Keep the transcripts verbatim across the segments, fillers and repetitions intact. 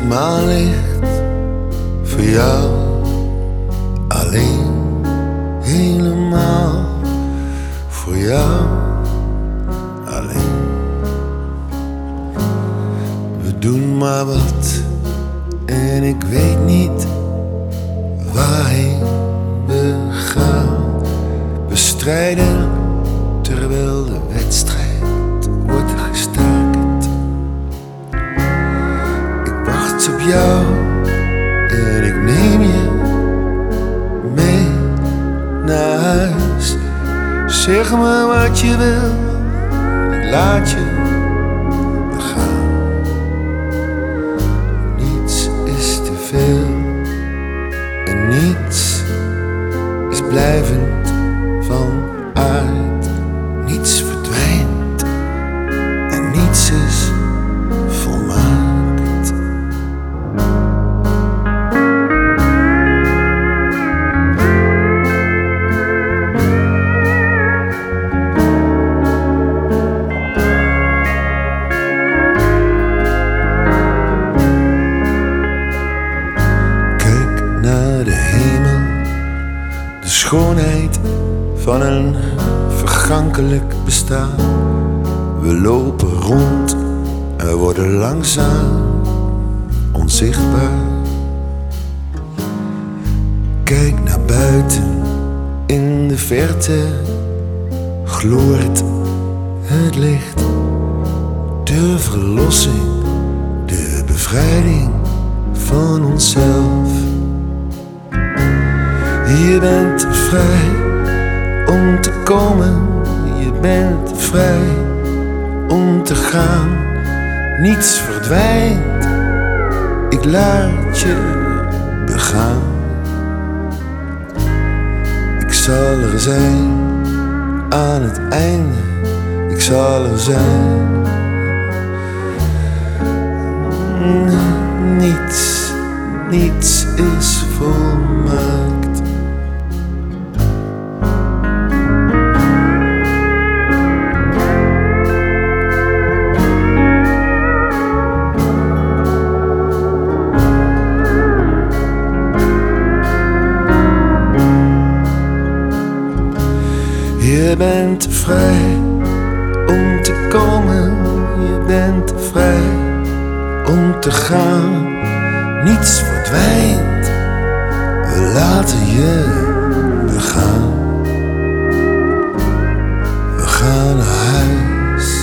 maanlicht voor jou, alleen, helemaal voor jou, alleen. We doen maar wat en ik weet niet waarheen we gaan. We strijden terwijl de wedstrijd wordt gestaakt. Ik wacht op jou en ik neem je mee naar huis. Zeg me wat je wil, ik laat je gaan. Niets is te veel en niets is blijvend van aard. Niets verdwijnt en niets is volmaakt. Kijk naar de hemel, de schoonheid van een vergankelijk bestaan. We lopen rond en we worden langzaam onzichtbaar. Kijk naar buiten, in de verte gloort het licht. De verlossing, de bevrijding van onszelf. Je bent vrij om te komen, je bent vrij om te gaan. Niets verdwijnt, ik laat je begaan. Ik zal er zijn aan het einde, ik zal er zijn. Niets, niets is volmaakt. Je bent vrij om te komen, je bent vrij om te gaan. Niets verdwijnt, we laten je begaan. We gaan naar huis,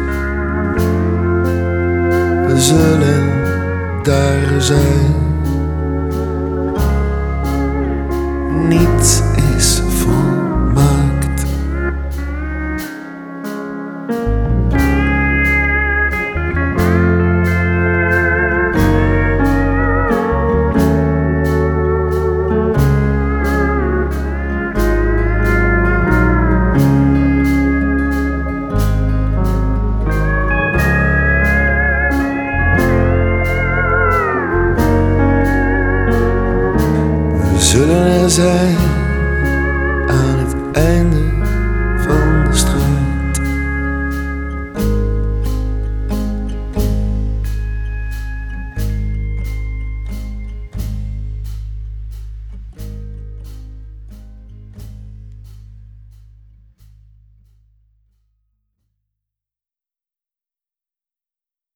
we zullen daar zijn. Niets is volmaakt. We zullen er zijn